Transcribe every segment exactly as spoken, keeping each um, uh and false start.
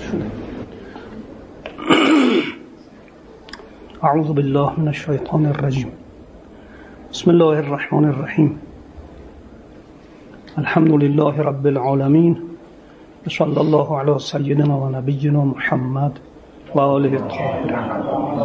شده. اعوذ بالله من الشیطان الرجیم. بسم الله الرحمن الرحیم. الحمد لله رب العالمین و صلی الله علی سیدنا و نبینا محمد و آله الطاهرین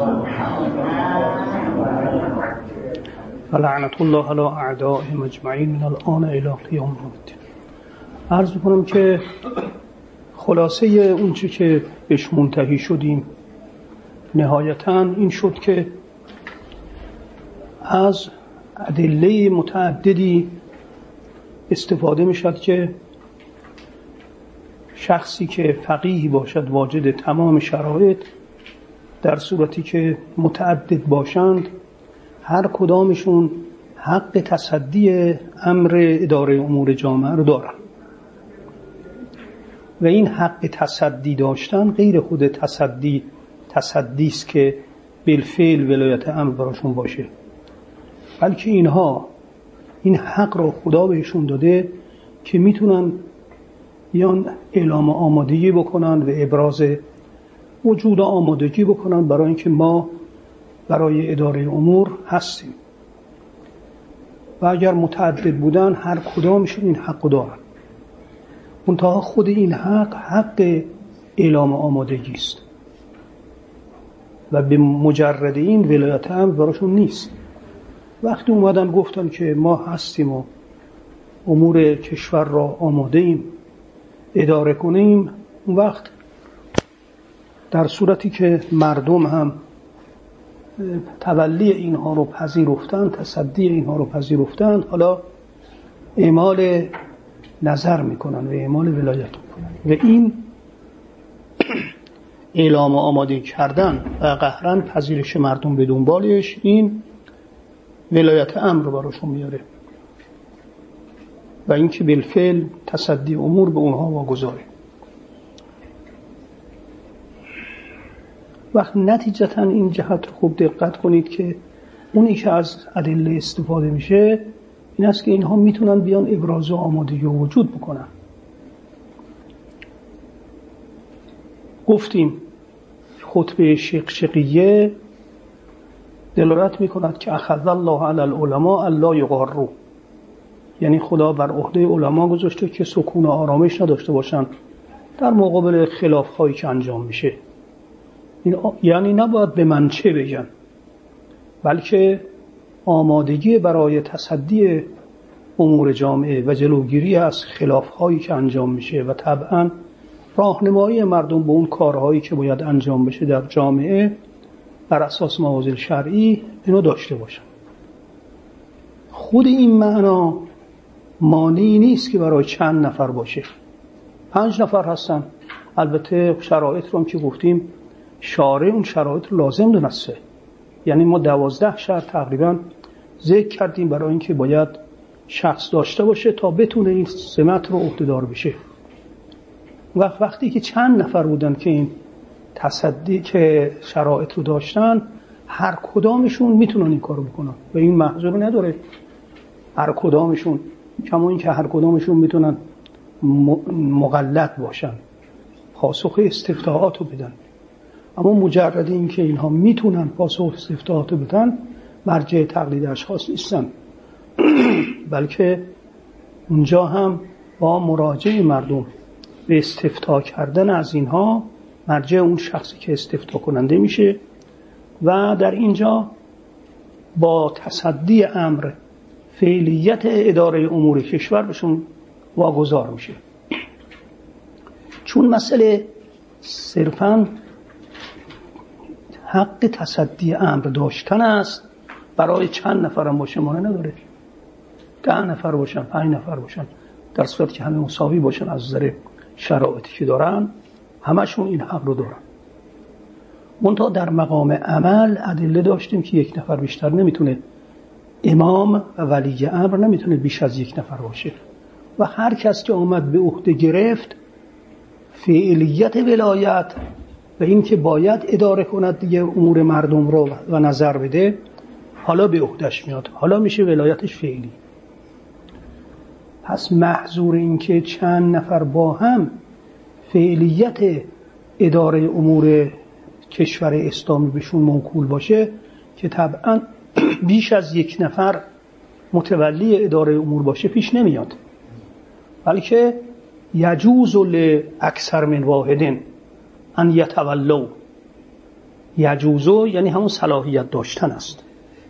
و لعنت الله علی اعدائهم اجمعین من الآن الی قیام الدین. عرض کنم که خلاصه اون چی که بهش منتهی شدیم نهایتاً این شد که از ادله متعددی استفاده می شد که شخصی که فقیه باشد واجد تمام شرایط در صورتی که متعدد باشند هر کدامشون حق تصدی امر اداره امور جامعه رو دارن و این حق تصدی داشتن غیر خود تصدی تصدی است که بالفعل ولایت امر براشون باشه، بلکه اینها این حق رو خدا بهشون داده که میتونن بیان اعلام آمادگی بکنن و ابراز وجود آمادگی بکنن برای اینکه ما برای اداره امور هستیم و اگر متعدد بودن هر کدامشون این حق دارن. منتها خود این حق حق اعلام آمادگی است و به مجرد این ولایت امر براشون نیست. وقتی اومدن گفتن که ما هستیم و امور کشور را آماده ایم اداره کنیم، اون وقت در صورتی که مردم هم تولی اینها رو پذیرفتن، تصدی اینها رو پذیرفتن، حالا اعمال نظر میکنن و اعمال ولایت میکنن و این اعلام آماده کردن و قهرن پذیرش مردم به دنبالش این ولایت امر رو براشون میاره و اینکه بالفعل تصدی امور به اونها واگذاره. وقت نتیجتا این جهت رو خوب دقت کنید که اونی که از ادله استفاده میشه این است که اینها میتونن بیان ابراز و آمادگی و وجود بکنن. گفتیم خطبه شقشقیه دلالت میکند که اخذ الله علی العلماء الا یغروا، یعنی خدا بر عهده علما گذاشته که سکون و آرامش نداشته باشن در مقابل خلاف‌هایی که انجام میشه. این یعنی نباید به من چه بگن، بلکه آمادگی برای تصدی امور جامعه و جلوگیری از خلاف‌هایی که انجام میشه و طبعاً راهنمایی مردم به اون کارهایی که باید انجام بشه در جامعه بر اساس موازین شرعی اینو داشته باشن. خود این معنا مانعی نیست که برای چند نفر باشه. پنج نفر هستن، البته شرایط رو هم که گفتیم شارع اون شرایط رو لازم دونسته، یعنی ما دوازده شرط تقریبا ذکر کردیم برای اینکه باید شخص داشته باشه تا بتونه این سمت رو عهده‌دار بشه. و وقتی که چند نفر بودن که این تصدی که شرایط رو داشتن هر کدامشون میتونن این کارو بکنن و این محظور نداره هر کدامشون، کما این که هر کدامشون میتونن مغلط باشن پاسخ استفتاحات رو بدن، اما مجرد این که اینها میتونن پاسخ استفتاحات رو بدن مرجع تقلید اشخاص نیستن بلکه اونجا هم با مراجعه مردم به استفتاء کردن از اینها مرجع اون شخصی که استفتاء کننده میشه و در اینجا با تصدی امر فعلیت اداره امور کشور بهشون واگذار میشه. چون مسئله صرفاً حق تصدی امر داشتن است، برای چند نفر هم باشه مانع نداره، ده نفر باشن، پنج نفر باشن، در صورتی که همه مساوی باشن از نظر شرایطی که دارن همشون این حق رو دارن. منتها در مقام عمل ادله داشتیم که یک نفر بیشتر نمیتونه، امام و ولی امر نمیتونه بیش از یک نفر باشه و هر کس که آمد به عهده گرفت فعلیت ولایت و این که باید اداره کند دیگه امور مردم رو و نظر بده، حالا به عهدهش میاد، حالا میشه ولایتش فعلی. پس محظور این که چند نفر با هم فعلیت اداره امور کشور اسلامی بهشون موکول باشه که طبعا بیش از یک نفر متولی اداره امور باشه پیش نمیاد، بلکه یجوز لاکثر من واحد ان یتولوا. یجوزو یعنی همون صلاحیت داشتن است.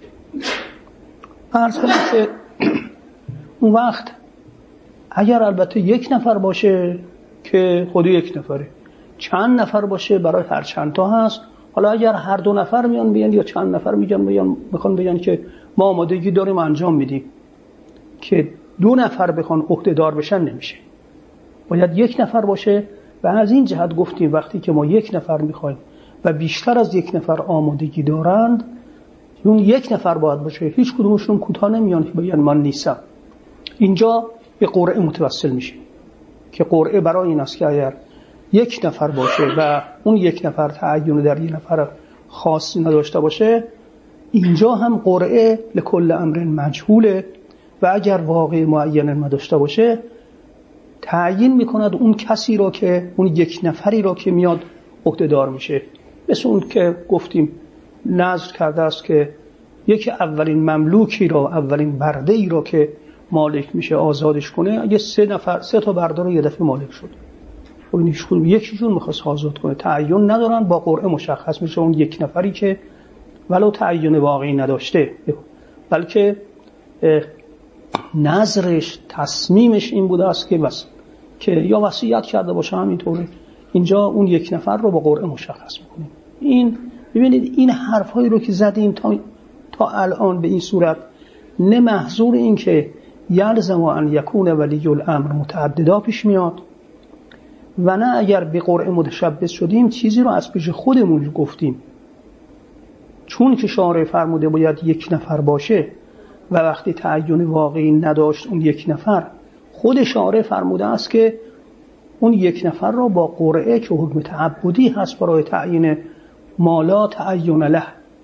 عرض کنم که اون وقت اگر البته یک نفر باشه که خودی یک نفره، چند نفر باشه برای هر چند تا هست. حالا اگر هر دو نفر میان بیان یا چند نفر میگن بیان بخوان بگن که ما آمادگی داریم انجام میدیم، که دو نفر بخوان عهده‌دار بشن نمیشه، باید یک نفر باشه. و از این جهت گفتیم وقتی که ما یک نفر میخوایم و بیشتر از یک نفر آمادگی دارند، اون یک نفر باید باشه. هیچ کدومشون کوتاه نمیان که بگن من نیستم. اینجا به قرعه متوسل میشه که قرعه برای این است که اگر یک نفر باشه و اون یک نفر تعین در یک نفر خاصی نداشته باشه، اینجا هم قرعه لکل امر مجهوله و اگر واقع معین نداشته باشه تعیین میکند اون کسی را که اون یک نفری را که میاد عهده‌دار میشه. مثل اون که گفتیم نظر کرده است که یکی اولین مملوکی را، اولین برده ای را که مالک میشه آزادش کنه، اگه سه نفر سه تا برده رو یه دفعه مالک شد، خب این هیچ کدوم یکیشون میخواست آزاد کنه، تعین ندارن، با قرعه مشخص میشه اون یک نفری که ولو تعین واقعی نداشته بلکه نظرش تصمیمش این بوده است که بس که یا وصیت کرده باشه همینطوره، اینجا اون یک نفر رو با قرعه مشخص میکنیم. این ببینید این حرفایی رو که زدیم تا تا الان به این صورت، نه محظور این که یلزم ان یکون ولی الامر متعددا پیش میاد و نه اگر به قرعه متشبث شدیم چیزی رو از پیش خودمون گفتیم، چون که شارع فرموده باید یک نفر باشه و وقتی تعین واقعی نداشت اون یک نفر، خود شارع فرموده است که اون یک نفر را با قرعه که حکم تعبدی هست برای تعیین مالا تعین له،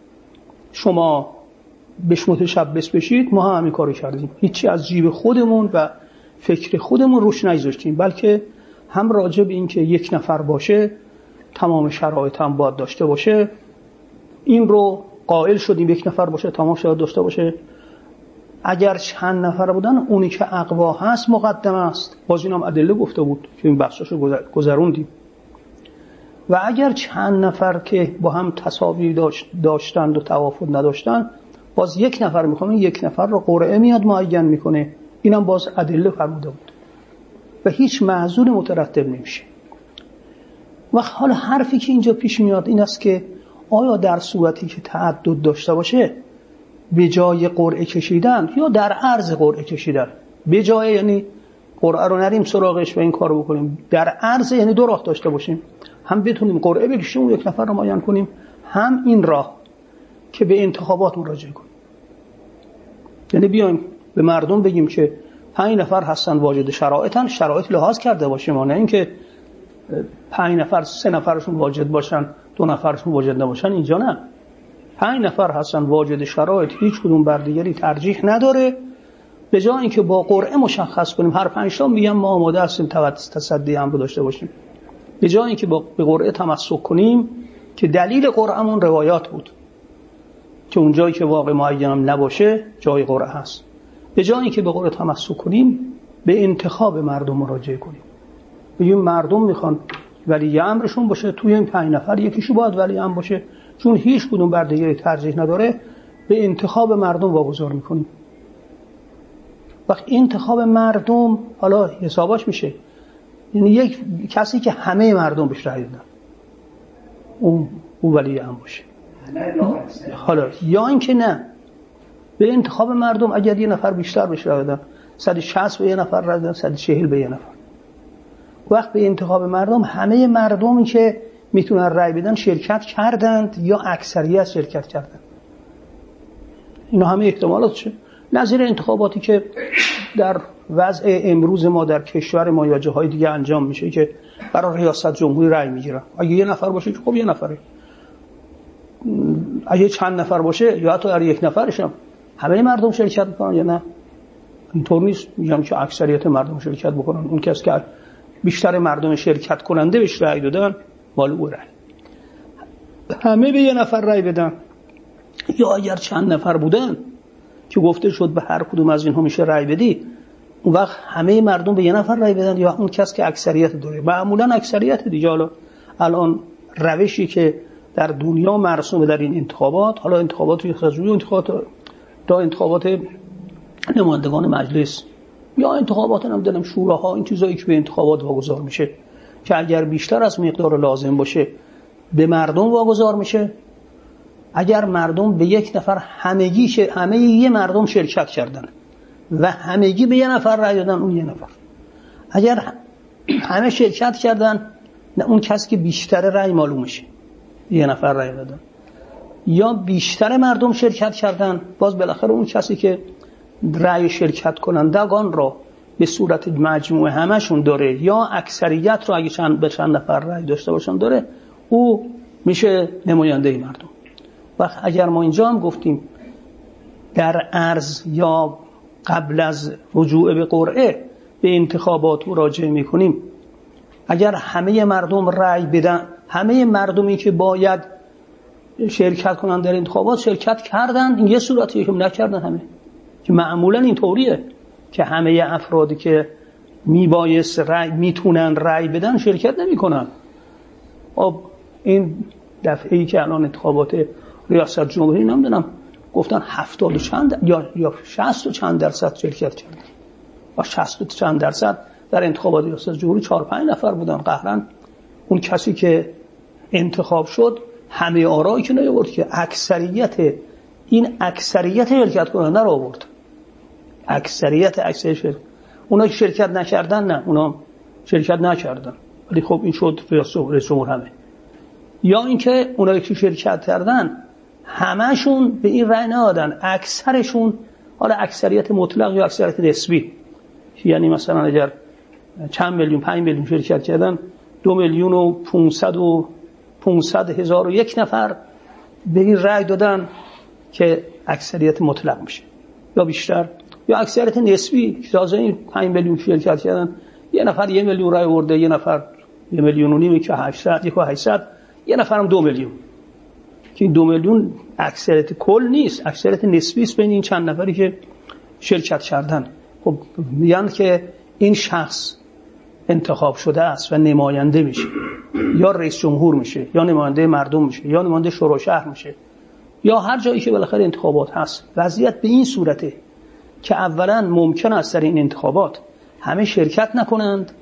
شما بهش متشبث بشید، ما هم همین کارو کردیم، هیچی از جیب خودمون و فکر خودمون روش نگذاشتیم، بلکه هم راجع به این که یک نفر باشه تمام شرایط هم باید داشته باشه، این رو قائل شدیم یک نفر باشه تمام شرایط داشته باشه. اگر چند نفر بودن اونی که اقوا هست مقدم است، باز این هم ادله گفته بود که این بحثاشو گذروندیم. و اگر چند نفر که با هم تساوی داشت داشتند و توافق نداشتن، باز یک نفر میخوام، یک نفر رو قرعه میاد معین میکنه، اینم باز ادله فرموده بود و هیچ معذور مترتب نمیشه. و حالا حرفی که اینجا پیش میاد این است که آیا در صورتی که تعدد داشته باشه به جای قرعه کشیدن یا در عرض قرعه کشیدن، به جای یعنی قرعه رو نریم سراغش و این کار رو بکنیم، در عرض یعنی دو راه داشته باشیم، هم بتونیم قرعه بکشیم و یک نفر رو معین کنیم، هم این راه که به انتخابات مراجعه کنیم، یعنی بیایم به مردم بگیم که پنج نفر هستن واجد شرایطن، شرایط لحاظ کرده باشیم، نه اینکه پنج نفر سه نفرشون واجد باشن دو نفرشون واجد نباشن، اینجا نه، پنج نفر هستن واجد شرایط، هیچ کدوم بر دیگری ترجیح نداره، به جای اینکه با قرعه مشخص کنیم هر پنج تا میگم ما آماده هستیم تصدی امر داشته باشیم، به جای اینکه با به قرعه تمسک کنیم که دلیل قرعه‌مون روایات بود که اون جایی که واقع معینم نباشه جای قرعه هست، به جای اینکه به قرعه تمسک کنیم به انتخاب مردم مراجعه کنیم، بگیم مردم میخوان ولی امرشون باشه توی این پنج نفر یکیشو باید ولی امر باشه، چون هیچ کدوم بر دیگری ترجیح نداره به انتخاب مردم واگذار میکنیم. وقت انتخاب مردم حالا حساباش میشه، یعنی یک کسی که همه مردم بهش رأی دادن اون او ولی امر باشه، حالا یا اینکه نه به انتخاب مردم اگر یه نفر بیشتر بهش رأی دادن، صد و شصت به یه نفر رأی دادن، صد و چهل به یه نفر، وقت به انتخاب مردم همه مردمی که میتونن رأی بدن شرکت کردند یا اکثریت شرکت کردند، اینا همه احتمالاتشه. نظیر انتخاباتی که در وضع امروز ما در کشور ما یا جاهای دیگه انجام میشه که برای ریاست جمهوری رأی میگیرن، اگه یه نفر باشه خب یه نفره، اگه چند نفر باشه یا حتی هر یک نفرش هم همه مردم شرکت میکنن یا نه، اینطور نیست میگم که اکثریت مردم شرکت بکنن، اون کسی که بیشتر مردم شرکت کننده بهش رأی دادن مال او رأی. همه به یه نفر رأی بدن یا اگر چند نفر بودن که گفته شد به هر کدوم از اینها میشه رأی بدی، اون وقت همه مردم به یه نفر رأی بدن یا اون کس که اکثریت داره. معمولا اکثریت دیگه. حالا الان روشی که در دنیا مرسومه در این انتخابات، حالا انتخابات ریاست جمهوری، انتخابات تا انتخابات نمایندگان مجلس یا انتخابات نمیدونم شوراها، این چیزایی که به انتخابات واگذار میشه که اگر بیشتر از مقدار لازم باشه به مردم واگذار میشه. اگر مردم به یک نفر همگی ش... همه یه مردم شرکت کردن و همگی به یه نفر رأی دادن، اون یه نفر. اگر همه شرکت کردن، نه اون کسی که بیشتر رأی معلوم میشه، یه نفر رأی دادن. یا بیشتر مردم شرکت کردن، باز بالاخره اون کسی که رأی شرکت کنندگان را به صورت مجموعه همشون داره یا اکثریت رو اگه چند به چند نفر رأی داشته باشن داره، او میشه نماینده مردم. و اگر ما اینجا هم گفتیم در عرض یا قبل از رجوع به قرعه به انتخابات مراجعه میکنیم، اگر همه مردم رأی بدن، همه مردمی که باید شرکت کنن در انتخابات شرکت کردن، این یه صورتیه که نکردن همه، که معمولا این طوریه که همه افرادی که میبایست رأی میتونن رأی بدن شرکت نمیکنن. خب این دفعه‌ای که الان انتخابات ریاست جمهوری نمیدونم گفتن هفتاد و چند یا یا شصت و چند درصد شرکت کردن و شصت و چند درصد در انتخابات ریاست جمهوری چهار پنج نفر بودن قهرن. اون کسی که انتخاب شد همه آرایی که نیاورد، که اکثریت این اکثریت شرکت کننده رو آورد. اکثریت اکثریت اونا که شرکت نکردن نه، اونا شرکت نکردن ولی خب این شد ریاست جمهوری همه. یا اینکه اونایی که شرکت کردن همشون به این رأی ندادن، اکثرشون، حالا اکثریت مطلق یا اکثریت نسبی، یعنی مثلا اگر چند میلیون پنج میلیون شرکت کردن، دو میلیون و پونصد و پونصد هزار و یک نفر به این رأی دادن که اکثریت مطلق میشه یا بیشتر، یا اکثریت نسبی تازه این پنج میلیون شرکت کردن، یه نفر یه میلیون رأی آورده، یه نفر یه میلیون و نیم، که هشتصد، یک و هشتصد، یه نفرم دو میلیون، که این دو میلیون اکثریت کل نیست، اکثریت نسبی است بین این چند نفری که شرکت کردن. خب میگن که این شخص انتخاب شده است و نماینده میشه، یا رئیس جمهور میشه، یا نماینده مردم میشه، یا نماینده شورای شهر میشه، یا هر جایی که بالاخره انتخابات هست. وضعیت به این صورته که اولا ممکن است در این انتخابات همه شرکت نکنند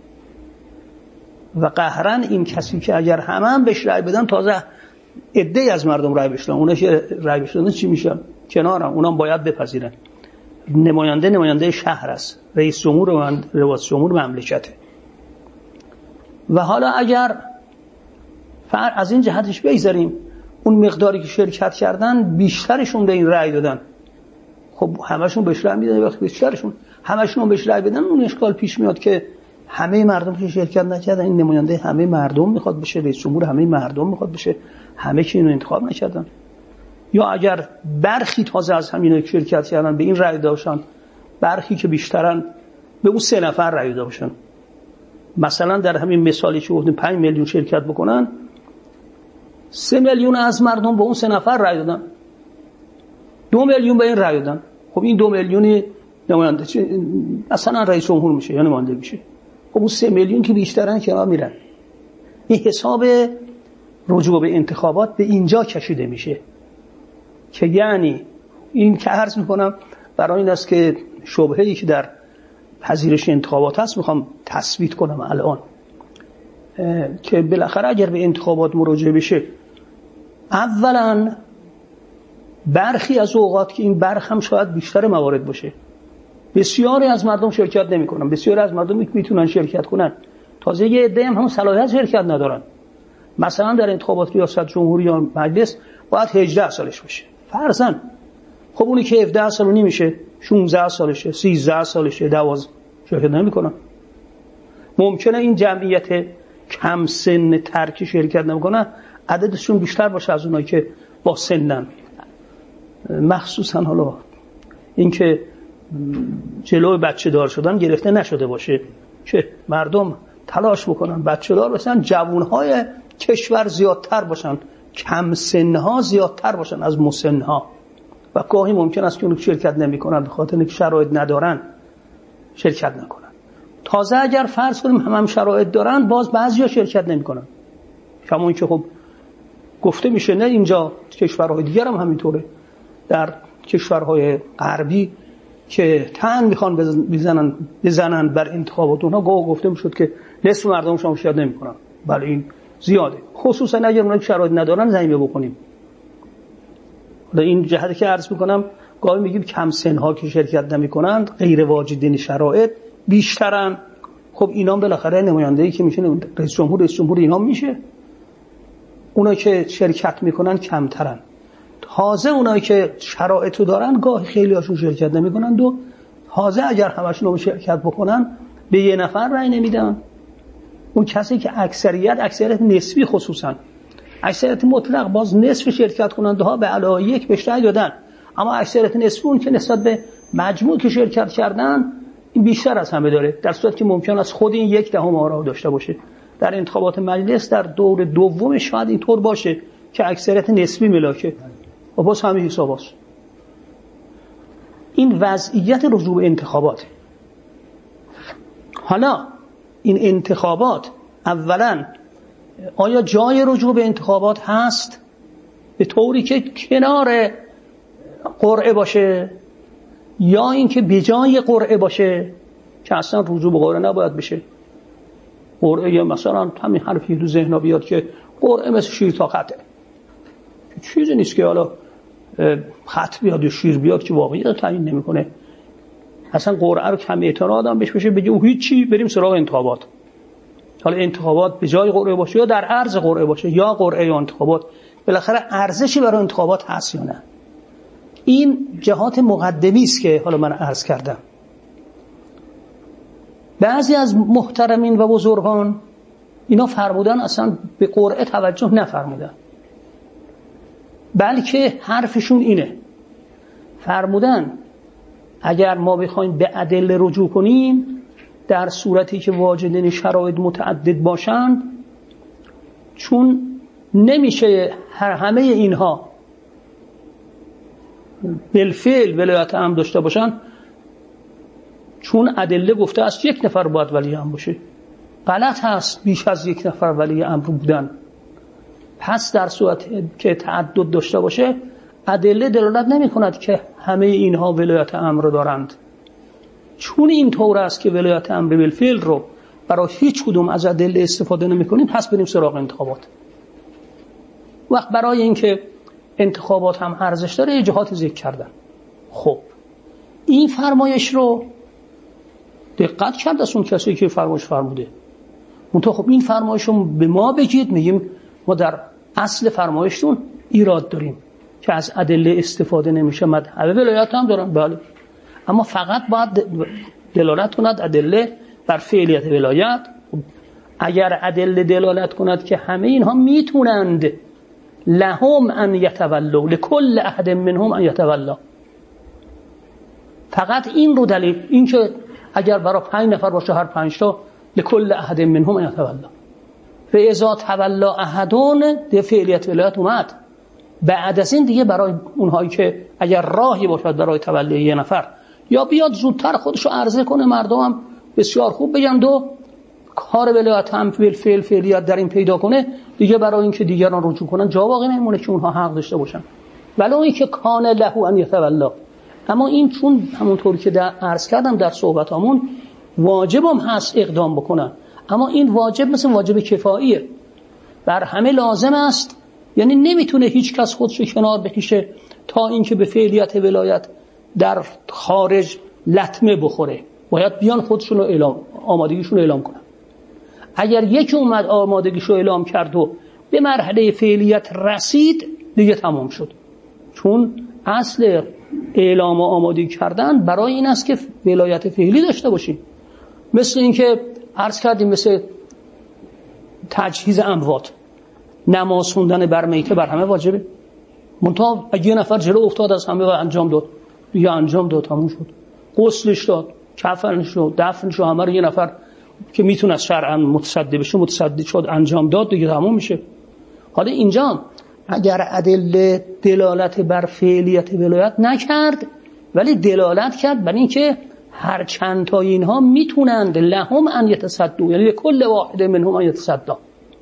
و قهرن این کسی که اگر همه هم بهش رأی بدن، تازه عده‌ای از مردم رأی بشن، اونا که رأی بشن چی میشن؟ کنارم، اونا باید بپذیرن. نماینده نماینده شهر است، رئیس جمهور و رئیس جمهور مملکته. و حالا اگر فرق از این جهتش بگذاریم، اون مقداری که شرکت کردن بیشترشون به این رأی دادن، خب همشون بهش رأی میدن. وقتی بیشترشون همشون بهش رأی بدن، اون اشکال پیش میاد که همه مردم که شرکت نکردن، این نماینده همه مردم میخواد بشه، رئیس جمهور همه مردم میخواد بشه، همه که اینو انتخاب نکردن. یا اگر برخی تازه از همینا که شرکت کردن به این رأی داشتن، برخی که بیشترن به اون سه نفر رأی داشتن، مثلا در همین مثالی که گفتیم پنج میلیون شرکت بکنن، سه میلیون از مردم به اون سه نفر رأی دادن، دو میلیون به این رأی دادن. خب این دو میلیونی نماینده مثلا رئیس جمهور میشه یا نماینده میشه. خب اون سه میلیون که بیشترن کنار میرن. این حساب رجوع به انتخابات به اینجا کشیده میشه که یعنی این که عرض میکنم برای این است که شبهه‌ای که در پذیرش انتخابات هست میخوام تثبیت کنم الان، که بالاخره اگر به انتخابات مراجعه بشه، اولا برخی از اوقات که این برخ هم شاید بیشتر موارد باشه، بسیاری از مردم شرکت نمی کنن، بسیاری از مردم میتونن شرکت کنن، تازه یه عده هم, هم صلاحیت شرکت ندارن. مثلا در انتخابات ریاست جمهوری یا مجلس باید هجده سالش باشه فرضاً. خب اونی که هفده سالونی میشه، شانزده سالشه، سیزده سالشه، دوازده شرکت نمیکنن. ممکنه این جمعیت کم سن ترک شرکت نمیکنن عددشون بیشتر باشه از اونایی که با سنن. مخصوصا حالا اینکه جلوی بچه دار شدن گرفته نشده باشه، که مردم تلاش بکنن بچه دار بشن، جوانهای کشور زیادتر باشن، کم سنها زیادتر باشن از مسنها و گاهی ممکن است که اون شرکت نمی‌کنن به خاطر اینکه شرایط ندارن شرکت نکنن. تازه اگر فرض کنیم هم, هم شرایط دارن باز بعضیا شرکت نمی‌کنن. همون که خب گفته میشه نه اینجا کشورهای دیگر هم همینطوره، در کشورهای غربی که تن میخوان بزنن بزنن بر انتخابات اونها گاه گفته میشد که نصف مردمشون شرکت نمیکنن. بله این زیاده، خصوصا اگر اونها شرایط ندارن زمینه بکنیم. حالا این جهتی که عرض میکنم گاهی میگیم کم سنها که شرکت نمیکنن غیر واجدین شرایط بیشترن. خب اینا بالاخره نماینده‌ای که میشه رئیس جمهور رئیس جمهور اینا میشه. اونا که شرکت میکنن کمترن. تازه اونایی که شرایطو دارن گاهی خیلی هاشون شرکت نمیکنن و تازه اگر همشون رو شرکت بکنن به یه نفر رأی نمیدن. اون کسی که اکثریت اکثریت نسبی خصوصا اکثریت مطلق باز نصف شرکت کننده ها به علاوه یک بهش رأی دادن، اما اکثریت نسبی اون که نسبت به مجموع که شرکت کردن این بیشتر از همه داره، در صورتی که ممکن است خود این یک دهم آرا داشته باشه. در انتخابات مجلس در دور دوم شاید اینطور باشه که اکثریت نسبی ملاکه و باز همه حساب هست. این وضعیت رجوع به انتخابات. حالا این انتخابات اولا آیا جای رجوع به انتخابات هست به طوری که کنار قرعه باشه یا اینکه به جای قرعه باشه که اصلا رجوع به قرعه نباید بشه؟ قرعه یا مثلا همین حرفی تو ذهن بیاد که قرعه مثل شیر تا خطه، چیزی نیست که حالا خط بیاد یا شیر بیاد که واقعیت تعیین نمیکنه. اصلا قرعه رو کم اعتراض آدم بهش بشه بگه او هیچی بریم سراغ انتخابات. حالا انتخابات به جای قرعه باشه یا در عرض قرعه باشه یا قرعه یا انتخابات، بالاخره ارزشی برای انتخابات هست یا نه؟ این جهات مقدمی است که حالا من عرض کردم. بعضی از محترمین و بزرگان اینا فرمودن اصلا به قرعه توجه نفرمودن، بلکه حرفشون اینه، فرمودن اگر ما بخوایم به ادله رجوع کنیم در صورتی که واجدین شرایط متعدد باشند، چون نمیشه هر همه اینها بالفعل ولایت امر داشته باشن، چون ادله گفته است یک نفر باید ولی امر باشه. غلط هست بیش از یک نفر ولی امر بودن. پس در صورت که تعدد داشته باشه ادله دلالت نمی کند که همه اینها ولایت امر دارند. چون این طور است که ولایت امر بالفعل رو برای هیچ کدوم از ادله استفاده نمی کنیم، پس بریم سراغ انتخابات. وقت برای اینکه انتخابات هم ارزش داره جهات ذکر کردن. خب این فرمایش رو دقت کرد از اون کسی که فرمایش فرموده. منتها خب این فرمایش رو به ما بگید، میگیم ما در اصل فرمایشتون ایراد داریم که از ادله استفاده نمیشه. مذهب ولایت هم دارن، بله، اما فقط باید دلالت کند ادله بر فعلیت ولایت. اگر ادله دلالت کند که همه اینها میتونند لهم ان یتولوا لکل احد منهم ان یتولا، فقط این رو دلیل، این که اگر برای پنج نفر باشه هر پنج تا لکل احد منهم ان یتولا، فاذا تولا احدون ده فعلیت ولایت اومد. بعد از این دیگه برای اونهایی که اگر راهی باشد برای تولی یه نفر یا بیاد زودتر خودشو عرضه کنه، مردم هم بسیار خوب بگن دو کار ولایت هم فعل فعلیت در این پیدا کنه، دیگه برای اینکه دیگران رجوع کنن جا باقی نمیمونه که اونها حق داشته باشن. ولو اینکه کان له ان یتولا، اما این چون همونطوری که در عرض کردم در صحبتامون واجبم هست اقدام بکنن، اما این واجب مثل واجب کفاییه، بر همه لازم است. یعنی نمیتونه هیچ کس خودشو کنار بکشه تا اینکه به فعلیت ولایت در خارج لطمه بخوره، باید بیان خودشون رو اعلام آمادگیشون رو اعلام کنن. اگر یکی اومد آمادگیشو اعلام کرد و به مرحله فعلیت رسید دیگه تمام شد. چون اصل اعلام و آمادگی کردن برای این است که ولایت فعلی داشته باشیم. مثل اینکه عرض کردیم مثل تجهیز اموات، نماز خوندن بر میته بر همه واجبه. منتها اگه یه نفر جلو افتاد از همه انجام داد، دیگه انجام داد، تموم شد. غسلش داد، کفنش داد، دفنش رو همه رو یه نفر که میتونه از شرعاً متصدی بشه متصدی شد، انجام داد، دیگه تموم میشه. حالا اینجا اگر ادله دلالت بر فعلیت ولایت نکرد ولی دلالت کرد بر اینکه هر چند تا اینها میتونند لهم ان یتصدوا، یعنی کل واحد منهم ان یتصدوا،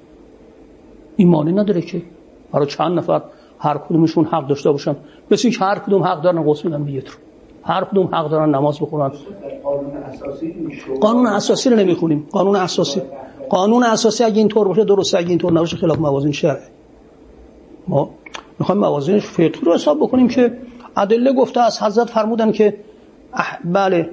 این معنی نداره که برای چند نفر هر کدومشون حق داشته باشن، مثل اینکه هر کدوم حق دارن غسل بدن به یترو، هر کدوم حق دارن نماز بخونن. قانون اساسی قانون اساسی رو نمیخونیم. قانون اساسی قانون اساسی اگه اینطور باشه درسته، اگه اینطور نباشه خلاف موازین شرعه. ما میخوایم موازینش فقهی رو حساب بکنیم که ادله گفته از حضرت فرمودن که اح... بله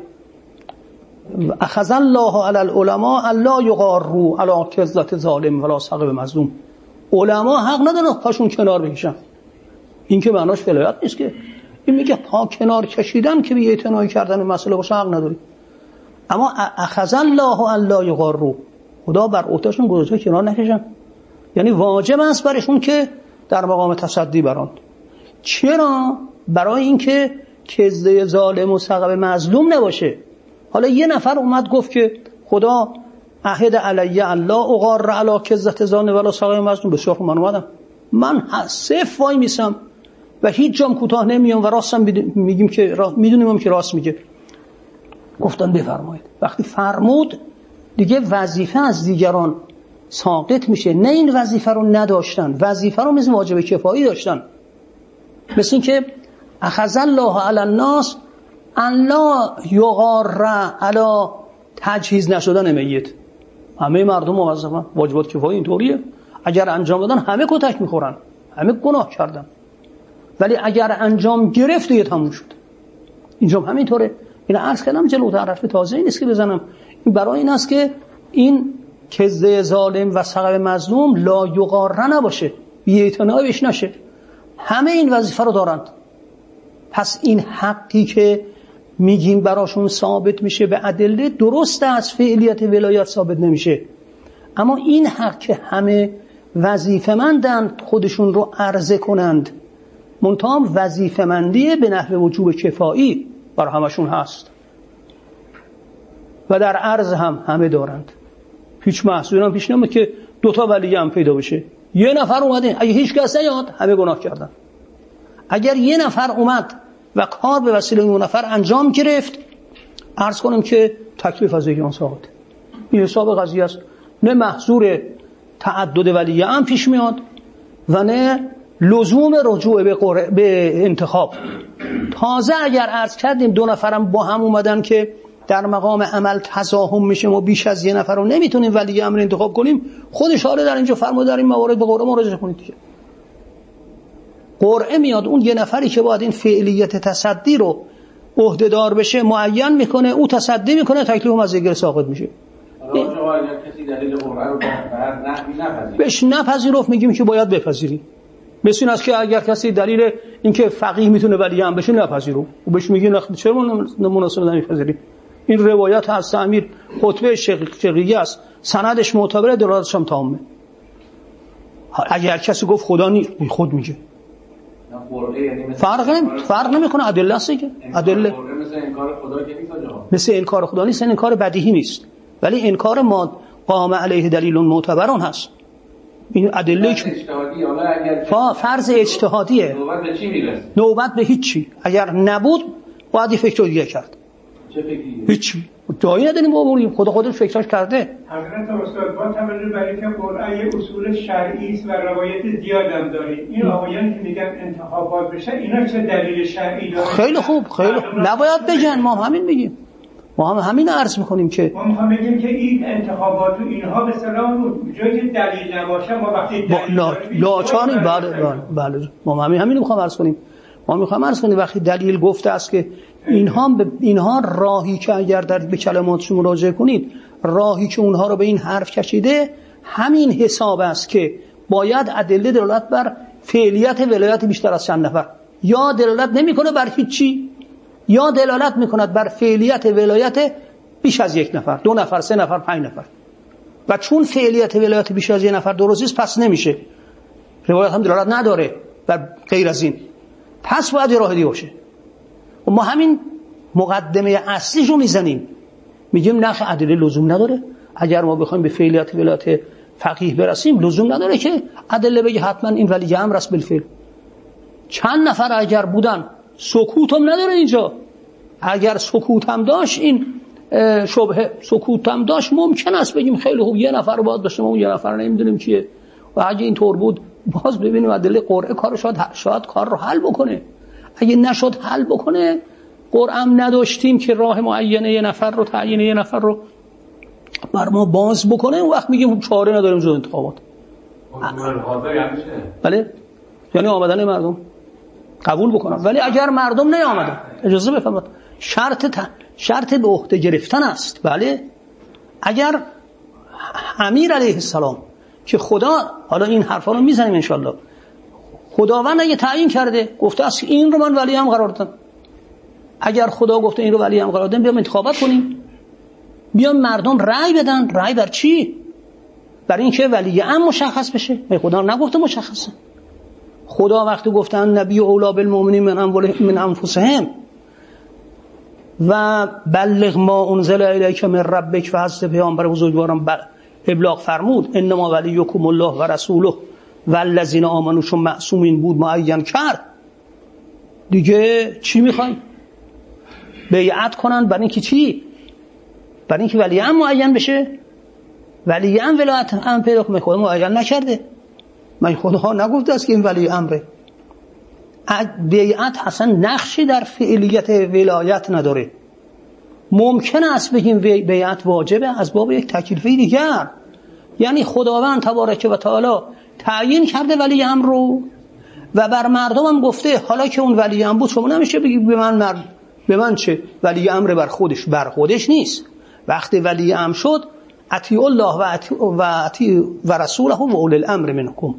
اخذ الله علی العلماء الا یغاروا علی کذلت ظالم ولا سقب مظلوم. علما حق ندارن پاشون کنار بکشن. این که معناش ولایت نیست که. این میگه پا کنار کشیدن که بی اعتنایی کردن مسئله باشه حق نداری. اما اخذ الله الا یغاروا، خدا بر عهدهشون گذاشته کنار نکشن، یعنی واجب است برشون که در مقام تصدی براند. چرا؟ برای اینکه کذله ظالم و سقب مظلوم نباشه. حالا یه نفر اومد گفت که خدا عهد علی الله اغار علی کذلت ظالم ولا سقب مظلوم. بسیار من اومدم من صف وای میسم و هیچ جام کوتاه نمیام و راستم میگیم که را... میدونیم که راست میگه. گفتن بفرمایید. وقتی فرمود دیگه وظیفه از دیگران ساقط میشه. نه این وظیفه رو نداشتن، وظیفه رو مثل واجب کفایی داشتن. مثل این که اخذ الله علی الناس ان لا یغار علی تجهیز نشدن میت. همه مردم موظفن، واجبات کفایی اینطوریه. اگر انجام دادن همه کتک میخورن، همه گناه کردن، ولی اگر انجام گرفت دیگه تموم شد. اینجا همینطوره. این عرض کردم جلوتر، حرف تازه نیست که بزنم. این برای این است که این کذله ظالم و سقب مظلوم لا یغار نباشه، بی‌اعتنایی بهش نشه. همه این وظیفه رو دارند. پس این حقی که میگیم براشون ثابت میشه به ادله درست از فعلیت ولایت ثابت نمیشه. اما این حق که همه وظیفه‌مندند خودشون رو عرضه کنند، منتها وظیفه‌مندی به نحو وجوب کفایی بر همشون هست و در عرض هم همه دارند. هیچ محصولی هم پیش نمیاد که دوتا ولی هم پیدا بشه. یه نفر اومده، اگه هیچ کس نیاد همه گناه کردن. اگر یه نفر اومد و کار به وسیله اون نفر انجام گرفت، عرض کنم که تکلیف از یکی آن ساقط. این حساب قضیه است. نه محظور تعدد ولی هم پیش میاد و نه لزوم رجوع به, قر... به انتخاب. تازه اگر عرض کردیم دو نفرم با هم اومدن که در مقام عمل تزاحم میشه و بیش از یه نفر رو نمیتونیم ولی امر انتخاب کنیم، خودش حالا در اینجا فرموده در این موارد به قرعه مراجعه کنید دیگه. قرعه میاد، اون یه نفری که باید این فعلیت تصدی رو عهده‌دار بشه معین میکنه، او تصدی میکنه، تکلیف از یه ساقط میشه. حالا اگر کسی دلیل قرعه رو بر نحوی نپذیره، بهش نپذیرفت میگیم که باید بپذیری. مثل این است که اگر کسی دلیل اینکه فقیه میتونه ولی هم بشه نپذیره، و بهش میگیم چرا مناسب نمیپذیری؟ این روایت از امیر خطبه شقیقی است، سندش معتبره، دلالتش هم تامه. اگر کسی گفت خدا نیست، خود میگه. فرق نمی فرق نمیکنه، ادله است که ادله مثل انکار خدا که نیست آقا، مثل انکار خدا نیست، انکار بدیهی نیست، ولی انکار ما قام علیه دلیل معتبران هست. این ادله اجتهادی. حالا اگر فرض اجتهادیه، نوبت به چی میرسه؟ نوبت به هیچی. اگر نبود باید فکر دیگه کرد. چه فکری؟ هیچی. جایی نداریم بابوریم، خدا خودش فکرش کرده. حضرت استاد با توجه بر اینکه قرآن یک اصول شرعی است و روایت زیاد هم داره، این آقایان که میگن انتخابات بشه، اینا چه دلیل شرعی داره؟ خیلی خوب، خیلی خوب. نباید بگن، ما همین میگیم. ما هم همین عرض میکنیم که ما میخوام بگیم که این انتخابات و اینها به اصطلاح جایی که دلیل نباشه ما وقتی دلیل لا لاچانی بله بله ما همین همین میخوام عرض کنیم. ما میخوام عرض کنیم وقتی دلیل گفته است که اینها به اینها راهی که اگر در به کلماتشون مراجعه کنید، راهی که اونها رو به این حرف کشیده همین حساب است که باید ادله دلالت بر فعلیت ولایت بیشتر از چند نفر، یا دلالت نمیکنه بر هیچی، یا دلالت میکند بر فعلیت ولایت بیش از یک نفر، دو نفر، سه نفر، پنج نفر. و چون فعلیت ولایت بیش از یک نفر درست است، پس نمیشه. روایت هم دلالت نداره بر غیر از این، پس باید راه دیگه باشه. و ما همین مقدمه اصلیشو میزنیم، میگیم نخ ادله لزوم نداره. اگر ما بخوایم به فعلیت ولایت فقیه برسیم لزوم نداره که ادله بگه حتما این ولی امر است بالفعل. چند نفر اگر بودن، سکوت هم نداره اینجا. اگر سکوت هم داشت این شبهه سکوت هم داشت ممکن است بگیم خیلی خوب یه نفر رو باید داشتیم اون یه نفر نمیدونیم کیه و اگه این طور بود باز ببینیم ادله قرعه کار شاید شاید کار رو حل بکنه. اگه نشد حل بکنه قرعه هم نداشتیم که راه معینه یه نفر رو تعیین یه نفر رو بر ما باز بکنه اون وقت میگیم چاره نداریم جز انتخابات. بله یعنی آمدن مردم قبول بکنم، ولی اگر مردم نیامدن اجازه بفرمایید شرط ت... شرط به عهده گرفتن است. بله اگر امیر علیه السلام که خدا، حالا این حرفا رو میزنیم ان شاء الله، خداوند اگه تعیین کرده گفته است این رو من ولی ام قرار دادم، اگر خدا گفته این رو ولی ام قرار دادم بیام انتخابات کنیم، بیام مردم رأی بدن. رأی بر چی؟ برای اینکه ولی ام مشخص بشه. خدا نگفته مشخصه. خدا وقتی گفتن نبی اولا بالمؤمنین من من انفسهم و بلغ ما انزل الیک من ربک و حضرت پیامبر بزرگوارم ابلاغ فرمود انما ولیکم الله و رسوله والذین آمنوا، چون معصومین بود معین کرد دیگه چی میخوای؟ بیعت کنن برای اینکه چی؟ برای اینکه ولی ام معین بشه. ولی ام ولایت ام پیدا کنه، خدا معین نکرده. من خدا نگفته است که این ولی امره. بیعت اصلا نقشی در فعلیت ولایت نداره. ممکن است بگیم بیعت واجبه از باب یک تکلیفی دیگر، یعنی خداوند تبارک و تعالی تعیین کرده ولی امر رو و بر مردم هم گفته حالا که اون ولی امر بود شما نمیشه بگی به من مرد به من چه، ولی امر بر خودش بر خودش نیست. وقتی ولی امر شد اطیع الله و اطیع و اطیع و رسوله و اولی الامر منکم،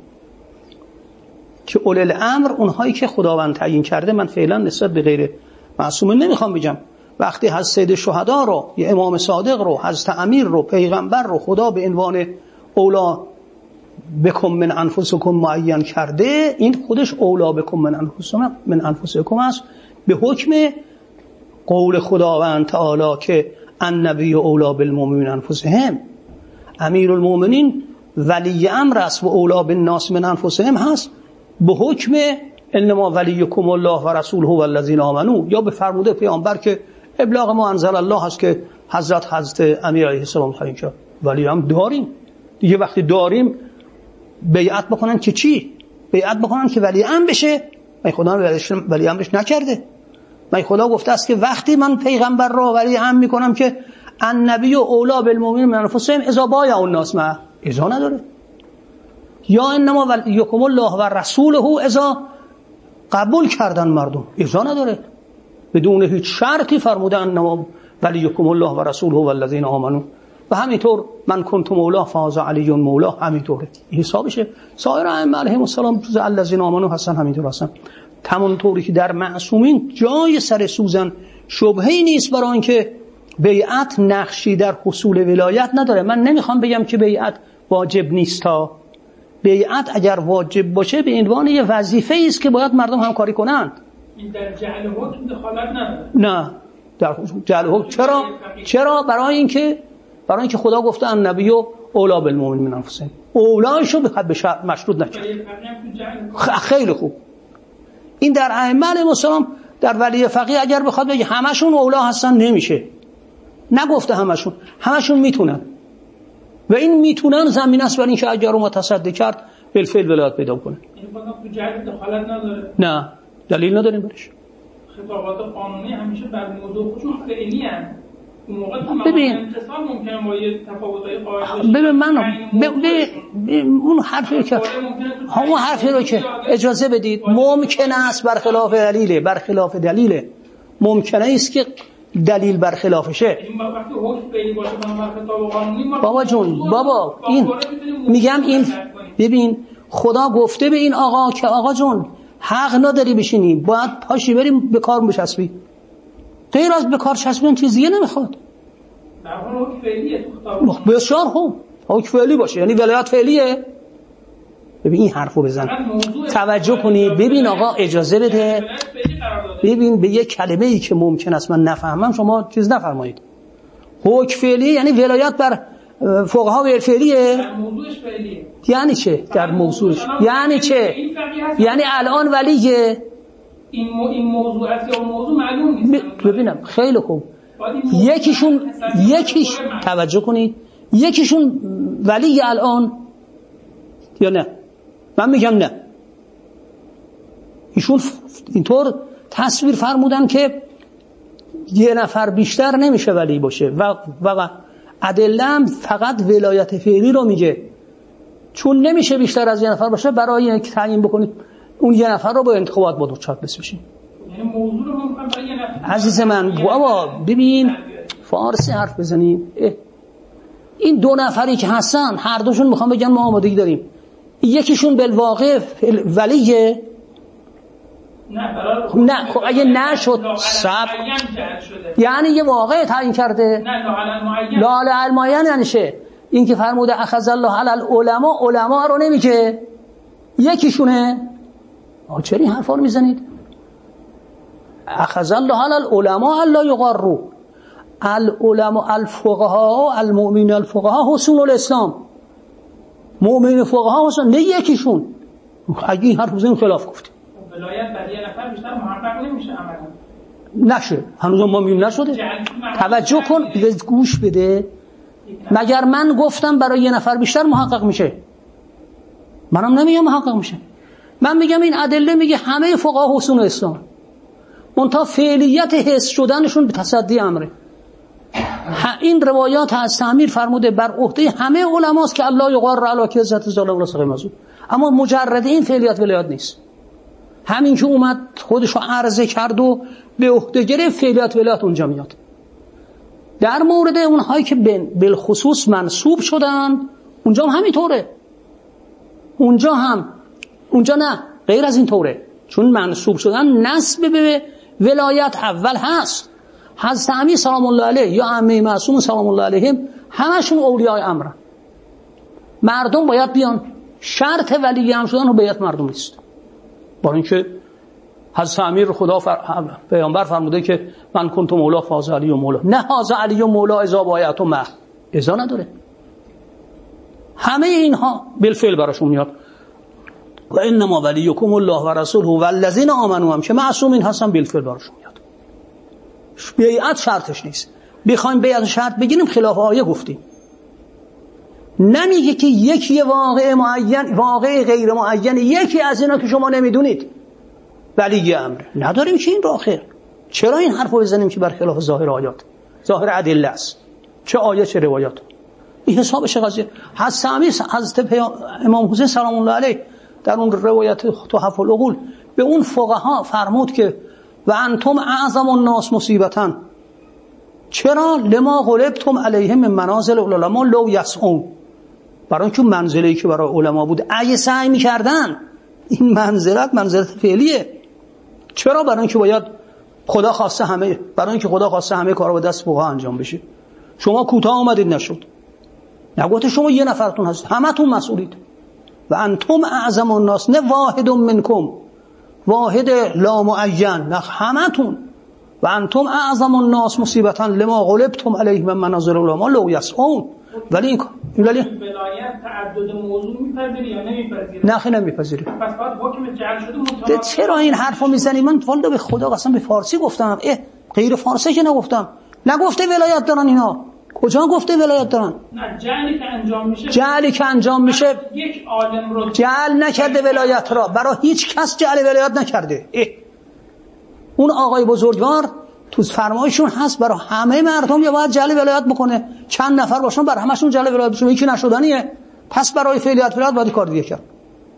که اولی الامر اونهایی که خداوند تعیین کرده. من فعلا نسبت به غیر معصومین نمیخوام بگم. وقتی حضرت سید شهدا رو یا امام صادق رو حضرت امیر رو پیغمبر رو خدا به عنوان اولا بکم من انفسکم معین کرده، این خودش اولا بکم من انفسکم من انفسکم است به حکم قول خداوند تعالی که النبی اولا بالمؤمنین انفسهم. امیر المؤمنین ولی امر است و اولا بالناس من انفسهم هست به حکم انما ولیکم الله و رسوله والذین آمنوا، یا به فرموده پیامبر که ابلاغ ما انزل الله هست که حضرت حضرت امیر علیه السلام تعیین کرد. ولی هم داریم دیگه. وقتی داریم بیعت بکنن که چی؟ بیعت بکنن که ولی امر بشه. من خدا ولی امرش نکرده. من خدا گفته است که وقتی من پیغمبر را ولی امر میکنم که النبی اولا بالمؤمنین من انفسهم اذا بایعوا الناس ما، اذا نداره. یا انما ولیکم الله و رسوله اذا قبول کردن مردم، اذا نداره. بدون هیچ شرطی فرموده انما ولیکم الله و رسوله والذین آمنوا. و همینطور من کنت مولا فاز علی مولا، همینطوره حسابشه. سایر ائمه علیهم السلام جز الذین آمنوا هستن، همینطور هستن. همونطوری که در معصومین جای سر سوزن شبهه‌ای نیست برای اینکه بیعت نقشی در حصول ولایت نداره. من نمیخوام بگم که بیعت واجب نیست، تا بیعت اگر واجب باشه به عنوان یه وظیفه است که باید مردم همکاری کنند. این در جعل حکم دخالت نداره. نه در جعل حکم چرا؟ چرا؟ برای اینکه برای اینکه خدا گفته النبی اولا بالمؤمنین من انفسهم، اولایشو به شرط مشروط نکرد. خیلی خوب. این در ائمه علیهم السلام در ولی فقیه اگر بخواد بگه همشون اولا هستن نمیشه. نگفته همشون، همشون میتونن و این میتونن زمین است برای اینکه اگر رو متصدی کرد بالفعل ولایت پیدا کنه. این فقط تو جهت دخالت نداره. نه دلیل نداریم برش. خطابات قانونی همیشه بر موضوع خصوص فعلی هستند. اون موقع تو ببین انتصاب ممکنه با یه تفاوت‌های قائل ببین من ببین اون حرفی که همون حرفی رو که اجازه بدید ممکن است برخلاف دلیله، برخلاف دلیله ممکنه است که دلیل برخلافشه. این وقتی حکم فعلی باشه بر خطاب قانونی بابا جون بابا این میگم این ببین خدا گفته به این آقا که آقا جون حق نداری بشینی، باید پاشی بریم به کار بچسبی. غیر از به کار چسبیدن چیزی نمیخواد. در واقع حکم فعلیه تو خطاب. بسیار خوب. حکم فعلی باشه یعنی ولایت فعلیه. ببین این حرفو بزن. توجه کنی ببین آقا اجازه بده. ببین به یک کلمه ای که ممکن است من نفهمم شما چیز نفرمایید. حکم فعلی یعنی ولایت بر فقها غیر فعلیه؟ در موضوعش فعلیه. یعنی چه در موضوعش؟ یعنی چه؟ یعنی الان ولیه این مو این موضوع است یا موضوع معلوم نیست. ببینم خیلی خوب، یکیشون یکیش توجه کنید، یکیشون ولی الان یا نه؟ من میگم نه. ایشون اینطور تصویر فرمودن که یه نفر بیشتر نمیشه ولی باشه و و ادله هم فقط ولایت فعلی رو میگه، چون نمیشه بیشتر از یه نفر باشه برای اینکه تعیین بکنید اون یه نفر رو با انتخابات با دوچارت بسوشین. یعنی موضوع رو هم برای یه نفر. عزیز من بابا ببین فارسی حرف بزنیم. این دو نفری که هستن هر دوشون میخوام بگن ما آمادگی داریم، یکیشون بالواقع ولیه نه برای نه خب اگه نشد صبر یعنی یه واقع تعیین کرده نه لا المعین لا المعین یعنی چه؟ این که فرموده اخذ الله علی العلماء، علما رو نمیگه یکیشونه. آ چرا این حرفا رو میزنید؟ اخذ الله علی العلماء الا یغروا العلماء الفقهاء المؤمنین الفقهاء حصول الاسلام، مؤمنین فقها حصول نه یکیشون. اگه این حرف بزنیم خلاف گفتیم. ولایت برای یه نفر بیشتر محقق نمیشه عملا. نشه هنوز ما میون نشده. توجه کن گوش بده. مگر من گفتم برای یه نفر بیشتر محقق میشه؟ منم نمیگم محقق میشه. من میگم این ادله میگه همه فقها حصول اسلام، منتها فعلیت حس شدنشون به تصدی امره. این روایات از تعمیر فرموده بر عهده همه علماست که الله یقر علی که عزت ظالم ولا سقیم ازو، اما مجرد این فعلیت ولایت نیست. همین که اومد خودشو عرضه کرد و به عهده گرفت فعلیت ولایت اونجا میاد. در مورد اونهایی که بالخصوص منصوب شدن اونجا هم همینطوره، اونجا هم اونجا نه غیر از این طوره، چون منصوب شدن نسب به ولایت اول هست. حضرت امیر سلام الله علیه یا عمه معصوم سلام الله علیهم همشون اولیاء امرن، مردم باید بیان. شرط ولی هم شدن و بیعت مردم نیست. با اینکه حضرت امیر خدا فر... پیامبر فرموده که من کنت مولا فاز علی و مولا، نه حاز علی و مولا اذا بایعت و مه اذا نداره. همه اینها بالفعل براشون میاد. و انما ولیکم الله و رسوله والذین آمنوا هم که معصومین هستن بالفعل براشون میاد. بیعت شرطش نیست. بخوایم بیعت شرط بگیریم خلاف آیه گفتیم. نمیگه که یکی واقع معین واقع غیر معین یکی از اینا که شما نمیدونید ولی امر نداریم که این را آخر. چرا این حرفو بزنیم که بر خلاف ظاهر آیات، ظاهر ادله است، چه آیه چه روایات. این حسابش قضیه. حضرت امیر حضرت امام حسین سلام الله علیه در اون روایت تحف العقول به اون فقها فرمود که و انتم اعظم الناس مصیبتاً، چرا لما غلبتم علیهم من منازل العلماء لو یسعون، برای اینکه منزله‌ای که برای علما بود اگه سعی می‌کردن، این منزلت منزلت فعلیه. چرا؟ برای اینکه باید خدا خواسته همه، برای اینکه خدا خواسته همه کارا با دست فقها انجام بشه. شما کوتاه اومدید نشد، نگفته شما یه نفرتون هست، همتون مسئولید. و انتم اعظم الناس، نه واحد منکم، واحد لا معین، نه همتون. و انتم اعظم الناس مصیبتا لما غلبتم علیه من منازل العلماء لو یسعون. ولی این ولی ولایت تعدد موضوع میپذیره یا نمیپذیره؟ نه خیلی نمیپذیره. پس باید حکم جعل شده متواتر. چرا این حرفو میزنی؟ من والا به خدا قسم به فارسی گفتم. اه غیر فارسی که نگفتم. نگفته ولایت دارن اینا. کجا گفته ولایت دارن؟ نه جعلی که انجام میشه، جعلی که انجام میشه یک عالم رو جعل نکرده ولایت را، برای هیچ کس جعل ولایت نکرده. اه. اون آقای بزرگوار تو فرمایشون هست برای همه مردم یا باید جعل ولایت بکنه، چند نفر باشن برای همشون جعل ولایت بشه، یکی نشدنیه، پس برای فعلیت ولایت باید کار دیگه کرد.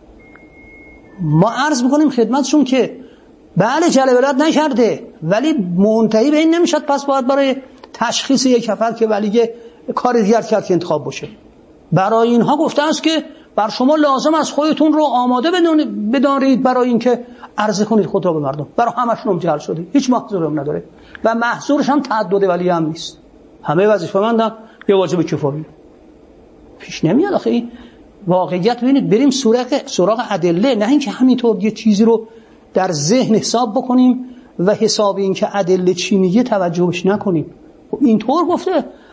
ما عرض میکنیم خدمتشون که بله جعل ولایت نکرده ولی منتهی به این نمیشد پس باید برای تشخیص یک نفر که ولی کار دیگر کرد که انتخاب بشه. برای اینها گفته است که بر شما لازم از خودتون رو آماده بدانید برای اینکه عرضه کنید خود را به مردم. برای همشون هم جعل شده، هیچ محظوری هم نداره و محظورش هم تعدد ولی هم نیست. همه وظیفه‌مندن، یه واجب کفایی پیش نمیاد. آخه این واقعیت ببینید، بریم سراغ سراغ ادله، نه اینکه همینطور یه چیزی رو در ذهن حساب بکنیم و حساب این که ادله چی میگه توجه بهش نکنیم. اینطور گفته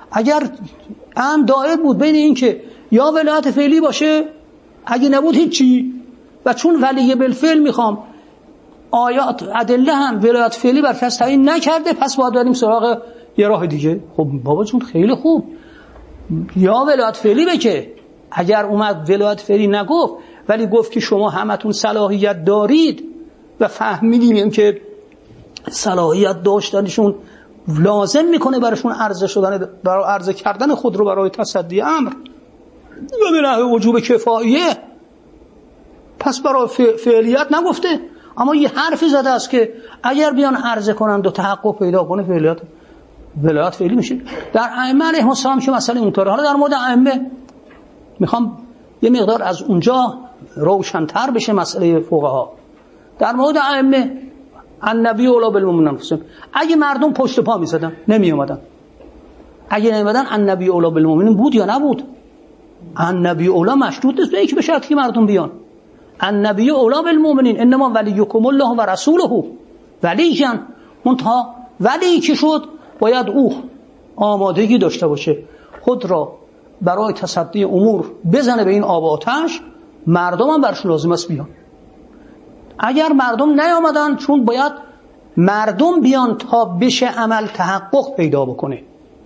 اگر ام دائر بود بین این که یا ولایت فعلی باشه، اگه نبود هیچی، و چون ولی بالفعل میخوام آیات ادله هم ولایت فعلی بر کس تعیین نکرده، پس باید بریم سراغ یه راه دیگه. خب بابا جون خیلی خوب، یا ولایت فعلی بکه. اگر اومد ولایت فعلی نگفت ولی گفت که شما همتون صلاحیت دارید و فهمیدیم که صلاحیت داشتنشون لازم میکنه براشون عرضه شدن، برای عرضه کردن خود رو برای تصدی امر و به نحو وجوب کفاییه، پس برای فعلیت نگفته. اما یه حرفی زده است که اگر بیان عرضه کنند و تحقق پیدا کنه فعلیت ولایت فعلی میشه. در ائمه علیهم السلام که مسئله اونطوره. حالا در مورد ائمه میخوام یه مقدار از اونجا روشن‌تر بشه مسئله فقها. در مورد ائمه النبی اولی بالمؤمنین انفسهم، اگه مردم پشت پا میزدن نمی اومدن، اگه نمی اومدن النبی اولی بالمؤمنین بود یا نبود؟ النبی اولی مشروط است به اینکه به شرطی که مردم بیان. النبی اولی بالمؤمنین انما ولیکم الله و رسوله ولیجن، اون تا ولی که شد باید او آمادگی داشته باشه خود را برای تصدی امور بزنه به این آب آتش، مردم هم برش لازم است بیان. اگر مردم نیامدن، چون باید مردم بیان تا بشه عمل تحقق پیدا بکنه،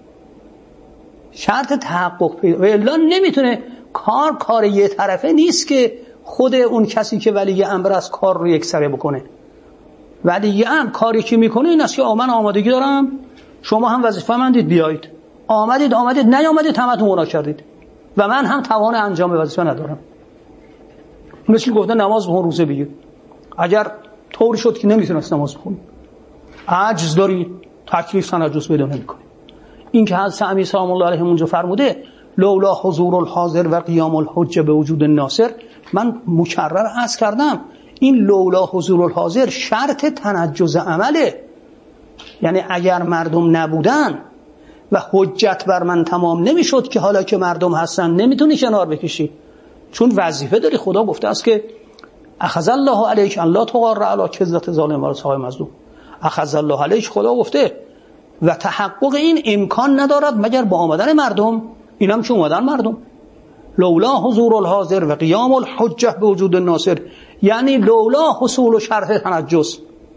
شرط تحقق پیدا، و الا نمیتونه. کار کار یه طرفه نیست که خود اون کسی که ولی امر است کار رو یک سره بکنه. ولی امر کاری که میکنه این است که من آمادگی دارم، شما هم وظیفه مندید بیایید، آمدید آمدید نیامدید همتون گناه کردید و من هم توان انجام وظیفه ندارم. مثل گفتن نماز بخون روزه بگیر، اگر طور شد که نمیتونست نماز بخون، عجز داری، تکلیف تنجس پیدا نمیکنی. این که حضرت امیر سلام الله علیه اونجا فرموده لولا حضور الحاضر و قیام الحجه به وجود الناصر، من مکرر عرض کردم این لولا حضور الحاضر شرط تنجز عمله. یعنی اگر مردم نبودن و حجت بر من تمام نمیشد که حالا که مردم هستن نمیتونی کنار بکشی، چون وظیفه داری. خدا گفته است که اخذ الله علیک ان لا تغار علی کذبة ظالم و صاحب مظلوم. اخذ الله علیک، خدا گفته، و تحقق این امکان ندارد مگر با آمدن مردم. اینم که اومدن مردم. لولا حضور الحاضر و قیام الحجه به وجود الناصر، یعنی لولا حصول شرط تنجس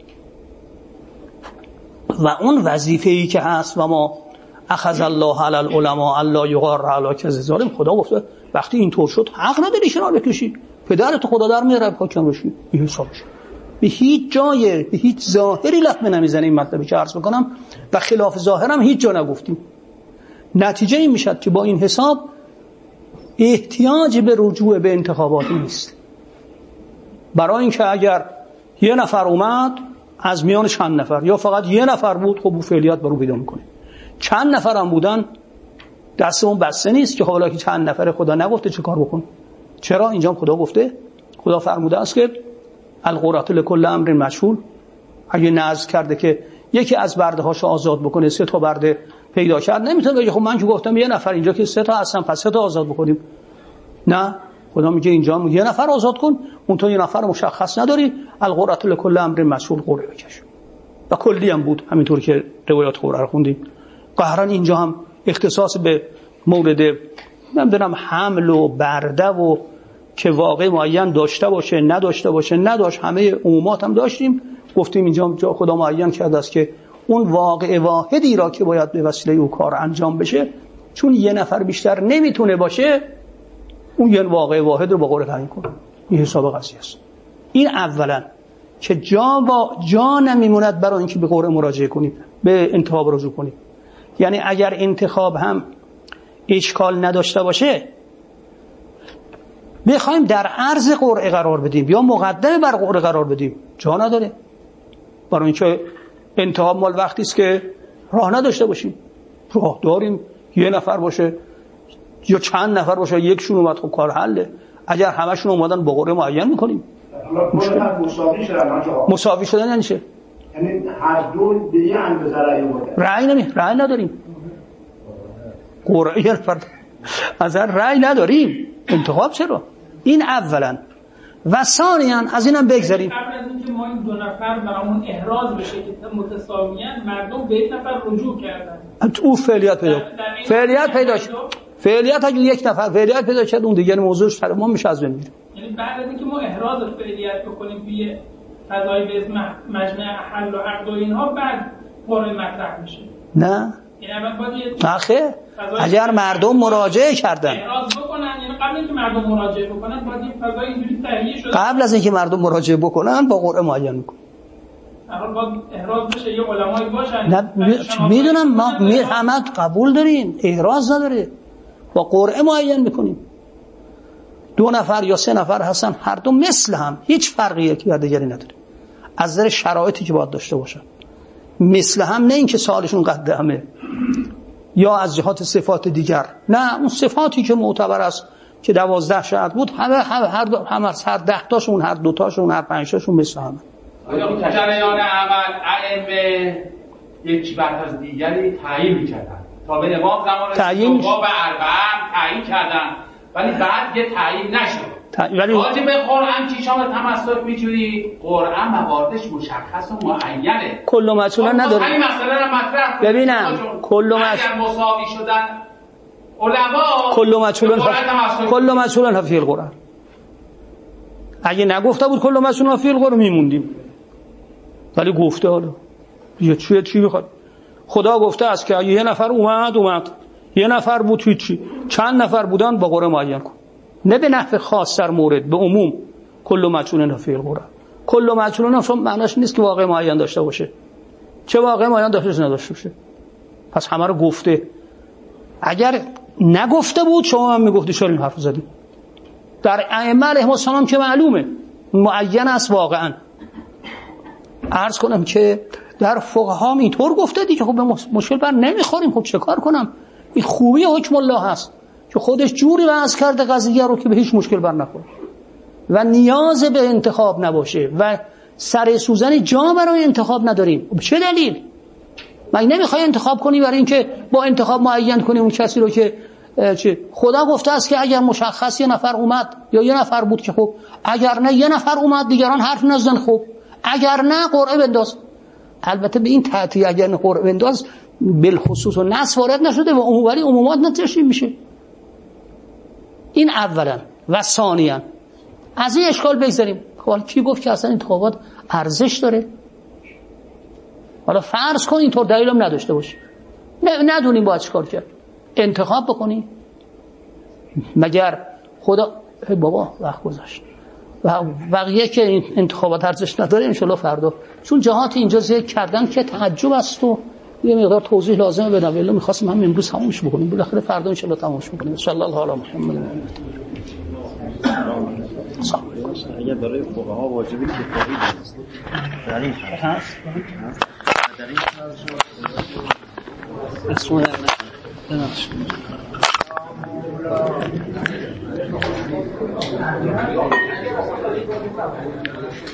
و اون وظیفه‌ای که هست و ما اخذ الله علی العلماء الا یغار علی کذب ظالم. خدا گفته وقتی اینطور شد حق نداری کنار بکشی، پدرت خدا در میاره پاکم بشی. این حسابش به هیچ جای به هیچ ظاهری لطمه نمیزنه. این مطلبی که عرض میکنم و خلاف ظاهرم هیچ جا نگفتیم. نتیجه این میشد که با این حساب احتیاج به رجوع به انتخابات نیست، برای اینکه اگر یه نفر اومد از میان چند نفر یا فقط یه نفر بود، خب اون فعلیت برو پیدا میکنه. چند نفر هم بودن دستمون بسته نیست که حالا که چند نفر خدا نگفته چه کار بکن. چرا؟ اینجا خدا گفته، خدا فرموده است که القرات لکل امر مشغول. اگه نذر کرده که یکی از برده هاشو آزاد بکنه، سه تا برده پیدا کرد، نمیتونه بگه خب من که گفتم یه نفر اینجا که سه تا هستن پس سه تا آزاد بکنیم. نه، خدا میگه اینجا یه نفر آزاد کن، اون تو یه نفر مشخص نداری، القرات لکل امر مشغول قرعه بکش. و کلی هم بود، همینطور که روایات قرعه رو خوندیم. قهرن اینجا هم اختصاص به مورد نمیدونم حمل و برده و که واقع معین داشته باشه نداشته باشه نداشت، همه عمومات هم داشتیم. گفتیم اینجا جا خدا معین کرده است که اون واقع واحدی را که باید به وسیله او کار انجام بشه، چون یه نفر بیشتر نمیتونه باشه، اون یه واقع واحد رو با قرعه تعیین کنه. این حساب قضیه است. این اولا که جا با جا نمیموند برای اینکه به قرعه مراجعه کنیم، به انتخاب رجوع کنیم. یعنی اگر انتخاب هم اشکال نداشته باشه، بخوایم در عرض قرعه قرار بدیم یا مقدمه بر قرعه قرار بدیم، جا نداره. برای اینکه انتخاب مال وقتی است که راه نداشته باشیم. راه داریم، یه نفر باشه یا چند نفر باشه، یکشون اومد خب کار حله. اگر همشون اومدن با قرعه معین میکنیم. مساوی شدن مساوی شدن یعنی چه؟ یعنی هر دو به یه اندازه رأی آوردن. رأی نمی رأی نداریم. قرعه فرد از رأی نداریم. انتخاب چرا؟ این اولا. و ثانیاً از اینم بگذاریم قبل از اینکه ما این دو نفر برامون احراز بشه که متساویان، مردم به یک نفر رجوع کردن. او فعلیت پیدا فعلیت پیدا شد. فعلیت اگه یک نفر فعلیت پیدا کرد اون دیگه موضوعش تمام میشه از بین میره. یعنی بعد از اینکه ما احراز فعلیت بکنیم توی فضای به اسم مجمع حل و عقد و اینها، بعد قرعه مطرح میشه. نه یعنی اول باید آخه اگر مردم مراجعه کردن احراز بکنن، یعنی قبل اینکه مردم مراجعه بکنن باید این فضای اینجوری تهیه شده. قبل از اینکه مردم مراجعه بکنن با قرعه معین میکنن. هر باید احراز بشه، یه علمایی باشن. نه میدونم ما می همه قبول دارین، احراز نداره، با قرعه معین میکنیم. دو نفر یا سه نفر هستن هر دو مثل هم، هیچ فرقی یکی بر دیگری نداره از نظر شرایطی که باید داشته باشن. مثل هم، نه اینکه سالشون قد همه یا از جهات صفات دیگر، نه اون صفاتی که معتبر است که دوازده شرط بود همه همه هر دو همه هر ده تاشون، هر دو تاشون، هر پنج تاشون مثل همه. آیا جریان عمل ائمه یک بعد از دیگری تعیین می‌کردن تا به امام زمان تعیین با به اربعه تعیین کردن، ولی بعد یه تعیین نشد. ولی واجب قرآن چی شما تمسک می‌جوری؟ قرآن مواردش مشخص و معینه. کل مسئولا نداره. همین مسئله رو مطرح کنید. ببینم کل اگر مساوی شدن علما کل مسئولن کل مسئولن فی القرآن. اگه نگفته بود کل مسئولن فی القرآن میموندیم، ولی گفته. حالا یه چی چی میخواد؟ خدا گفته است که اگه یه نفر اومد اومد یه نفر بود هیچی، چند نفر بودن با قرعه معین کن، نه به نحو خاص در مورد، به عموم کل مسئولن فی القرآن. کل مسئولن هم معناش نیست که واقع معین داشته باشه، چه واقع معین داشته نداشته باشه، پس همه رو گفته. اگر نگفته بود شما هم میگفتی چرا این حرف زدی؟ در ائمه علیهم السلام که معلومه معین است واقعا. عرض کنم که در فقها هم اینطور گفته دی که خب به مشکل بر نمیخوریم، خب چه کار کنم؟ این خوبی حکم الله هست که خودش جوری وضع کرده قضیه رو که به هیچ مشکل بر نخوره و نیاز به انتخاب نباشه و سر سوزن جا برای انتخاب نداریم. به چه دلیل؟ مگه نمیخوای انتخاب کنی برای اینکه با انتخاب معین کنی اون کسی رو که چه؟ خدا گفته است که اگر مشخص یه نفر اومد یا یه نفر بود که خب، اگر نه یه نفر اومد دیگران حرف نزدن، خب اگر نه قرعه بنداز. البته به این ترتیب اگر نه قرعه بنداز بالخصوص و نص وارد نشده و عمومی عمومات نترشیم میشه. این اولا. و ثانیاً از این اشکال بگذاریم، حالا کی گفت که اصلا انتخابات ارزش داره؟ حالا فرض کن اینطور دلیل هم نداشته باشه، ندونیم باید چیکار کرد. انتخاب بکنی؟ مگر خدا بابا وقت گذاشت و بقیه که این انتخابات ارزش نداره انشالله فردا، چون جهات اینجا ذکر کردن که تعجب است و یه مقدار توضیح لازمه بدم، ولی می‌خواستم هم امروز تمومش بکنیم، بالاخره فردا انشالله تمومش می‌کنیم. ان شاء الله علی محمد. اگر برای فقها واجبی کفایی است در این هست در این اسمه نه